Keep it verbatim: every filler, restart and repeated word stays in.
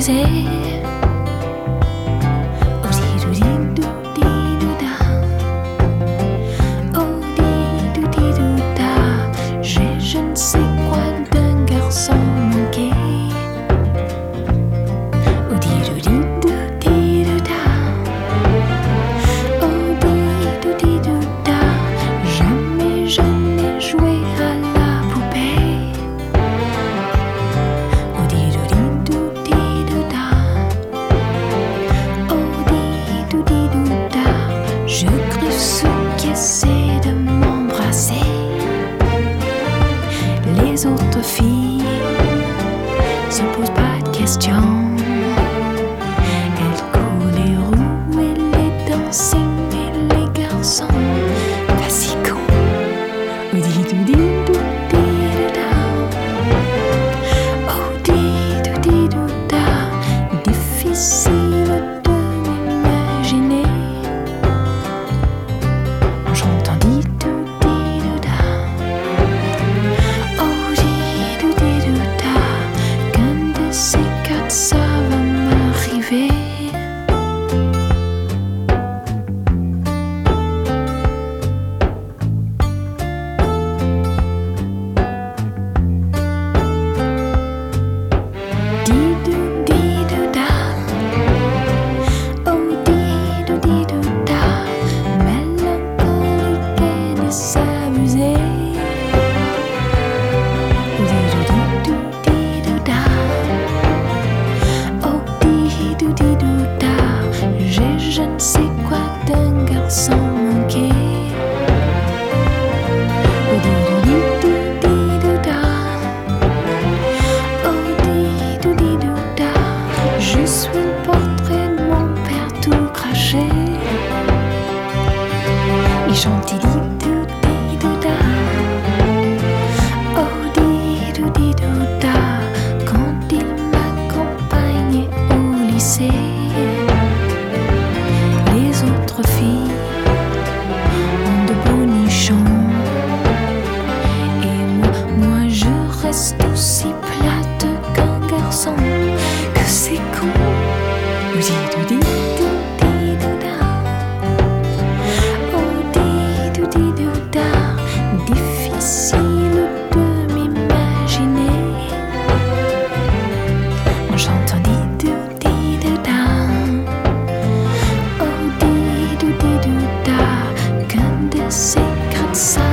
s'amuser. Oh di-do-di-do-di-do-da. Oh di-do-di-do-da. J'ai je ne sais quoi d'un garçon manqué. Oh di-do-di-do-di-do-da. Oh di-do-di-do-da. Jamais je n'ai joué à la poupée. Oh di-do-di-do-di-do-da. Oh di-do-di-do-da. Je crus ceux qui essaient de m'embrasser. Les autres filles se posent pas de questions. Elles courent les roues et les dancing et les garçons pas si cons. Oh di-do-di-do-di-do-da. Oh di-do-di-do-da. Difficile de m'imaginer en chantant di-do-di-do-da. Oh di-do-di-do-da. Qu'un de ces quatre ça va m'arriver. Di-do-di-do-da. Oh di-do-di-do-da. Mélancolique et de s'amuser. Oh di-do-di-do-di-do-da. Oh di-do-di-do-da. J'ai je ne sais quoi d'un garçon manqué. Oh di-do-di-do-di-do-da. Oh di-do-di-do-da. Je suis le portrait de mon père tout craché. Il chante di-do-di-do-da. Oh di-do-di-do-da. Quand il m'accompagnait au lycée. Les autres filles ont de beaux nichons. Et moi, moi je reste aussi plate qu'un garçon. Que c'est con. Oh di-do-di-do-di-do-da. Oh di-do-di-do-da. Difficile de m'imaginer en chantant di-do-di-do-da. Oh di-do-di-do-da. Qu'un de ces quatre ça